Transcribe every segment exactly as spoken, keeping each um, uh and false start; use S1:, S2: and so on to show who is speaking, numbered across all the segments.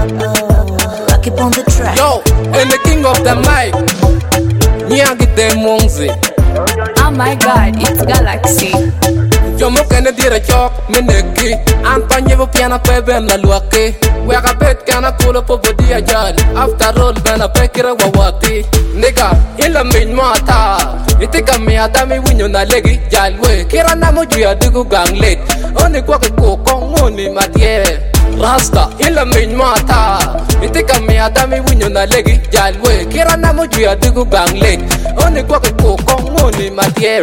S1: I keep on the track.
S2: Yo, and the king of the mic. Nyagi de Mongzi.
S1: Oh my god, it's Galaxy.
S2: Yo mo kene dire chok meneki. Ampanye bo piana pe ben la luake. Wega bet kana kulo po bodi ajal. After all bena pekira wawati. Nigga, ila min mata. Itika mi atami winyo na legi jalwe. Kira na mo juya digu ganglet. Oni kwa ko kongoni matie. Rasta ila min mata. Itika mi atami winyo na legi jalwe. Kira na mo juya digu ganglet. Oni kwa ko kongoni matie.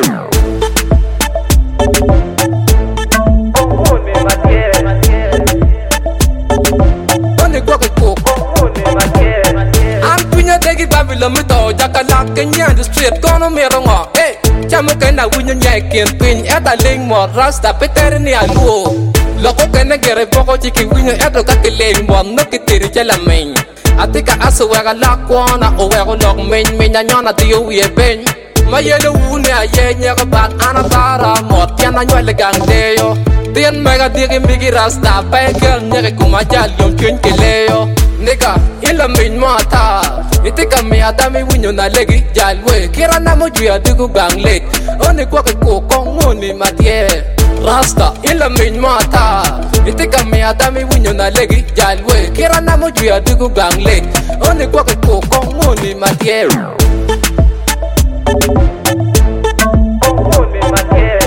S2: Babylon me to jakala Kenya the street kono merongo eh chamo kena winyo nyai ken pin eta ling mo rasta peter ni aluo loko kena gere boko chiki winyo eto kakele mo no kitiri chala men atika aso wega la kwana o wega lok men men nyana dio wie ben mayelo wune aye nyaka bat anatara mo tiana nyole gang deyo tien mega digi migi rasta pekel nyeke kumajal yom chen keleo nigga ila min mata itika mi adami winyo na legi jalwe kira na mo juya digu ganglet oni kwa ko kongoni matie rasta ila min mata itika mi adami winyo na legi jalwe kira na mo juya digu ganglet oni kwa ko kongoni matie kongoni matie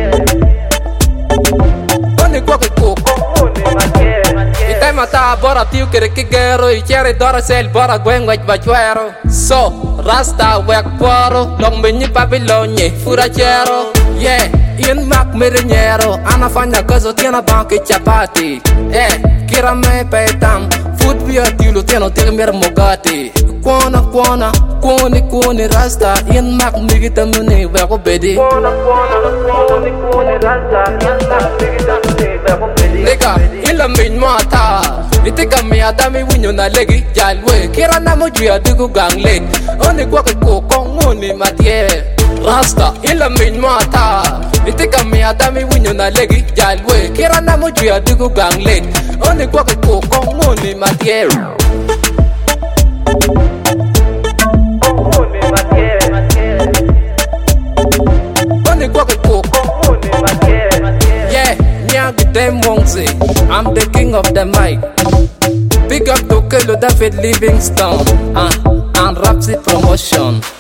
S2: oni kwa ko kongoni matie itai mata bora tiu kere kigero ichere dora sel bora gwengwech bachuero so rasta wek poro long menyi Babylonye fura chero yeah in mak merinyero anafanya kazo tiena banki chapati eh kira me petam food via tilo tieno tigmer mogati kwana kwana koni koni rasta in mak migitamune weko bedi kwana kwana koni koni rasta in mak migitamune weko bedi nigga ila min mata itika mi adami winyo na legi jalwe kira na mo juya digu ganglet oni kwa ko kongoni matie rasta ila min mata itika mi adami winyo na legi jalwe kira na mo juya digu ganglet oni kwa ko kongoni matie kongoni matie oni kwa ko kongoni matie yeah nyagi de Mongzi. I'm the king of the mic. Big up to Kelo David Livingstone uh, and Rapsy Promotion.